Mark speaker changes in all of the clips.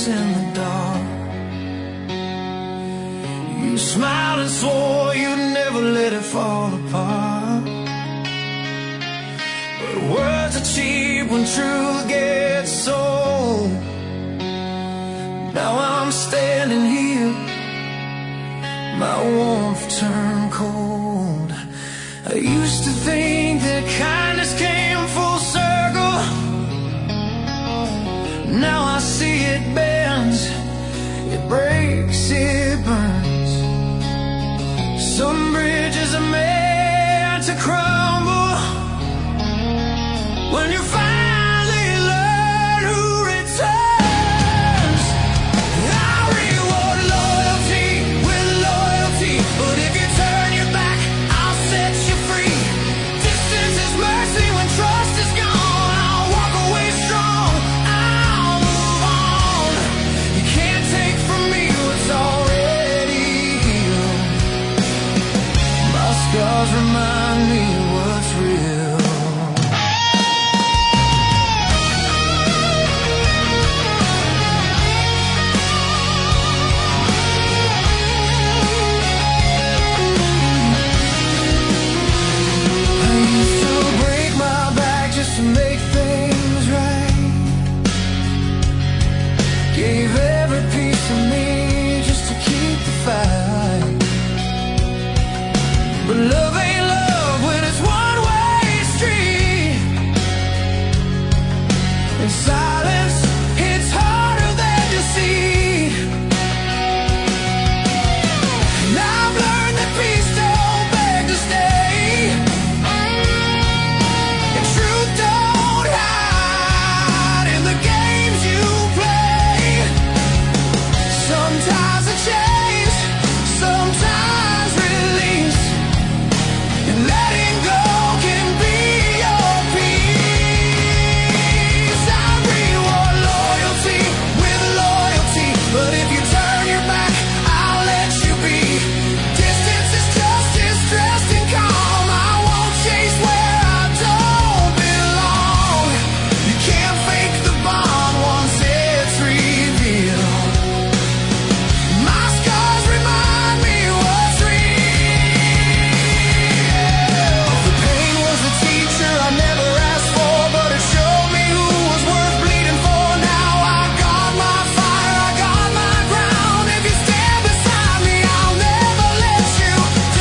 Speaker 1: us in the dark. You smiled and swore you'd never let it fall apart. But words are cheap when truth gets sold. Now I'm standing here, my warmth turned cold. I used to think that kindness came full circle. Now I see it bends, it breaks, it burns. Some bridges are meant to crumble when you finally learn who returns. I reward loyalty with loyalty, but if you turn your back, I'll set you free. Distance is mercy when trust is gone. I'll walk away strong, I'll move on. You can't take from me what's already healed. My scars remind me what's real. I used to break my back just to make things right. Gave every piece of me just to keep the fight. But love ain't love when it's one-way street. And silence hits harder than deceit. And I've learned that peace don't beg to stay, and truth don't hide in the games you play. Sometimes a change, sometimes release, and letting go can be your peace. I reward loyalty with loyalty, but if you turn your back, I'll let you be. Distance is justice dressed in calm. I won't chase where I don't belong. You can't fake the bond once it's revealed. My scars remind me what's real. The pain was a teacher I never asked for, but it showed me who was worth bleeding for. Now I got my fire, I got my ground. If you stand beside me, I'll never let you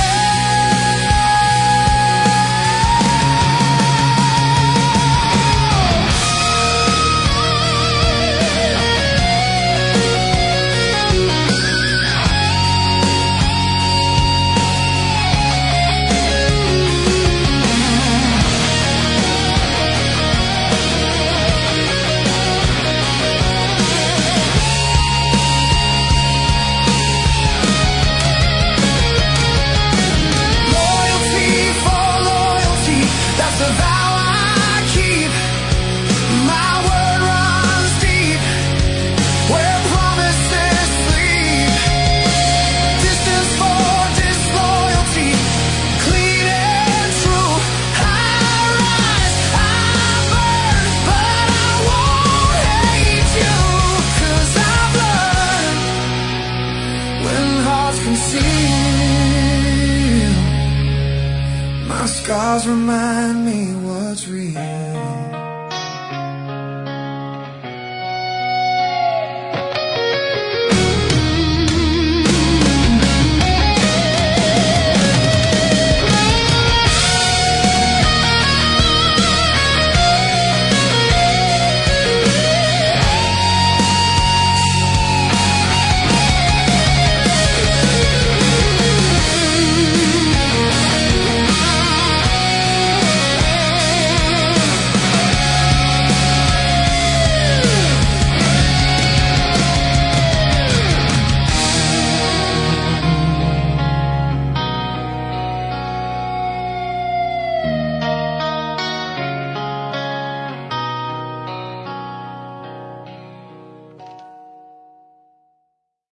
Speaker 1: Loyalty for loyalty, that's a vow I keep. My word runs deep where promises sleep. Distance for disloyalty, clean and true. I rise, I burn, but I won't hate you, 'cause I've learned when hearts conceal, my scars remind me what's real.